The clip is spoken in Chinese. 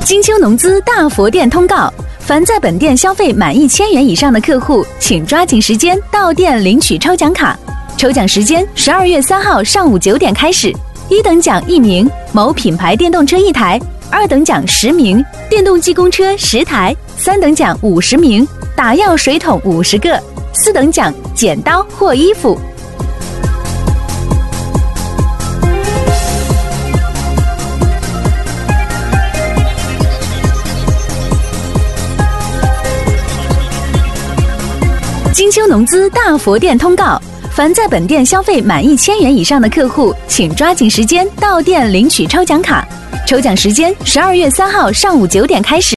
金秋农资大佛店通告：凡在本店消费满1000元以上的客户，请抓紧时间到店领取抽奖卡。抽奖时间12月3号上午9点开始。1等奖1名，某品牌电动车1台；2等奖10名，电动机公车10台；3等奖50名，打药水桶50个；4等奖剪刀或衣服。金秋农资大佛店通告：凡在本店消费满1000元以上的客户，请抓紧时间到店领取抽奖卡。抽奖时间12月3号上午9点开始。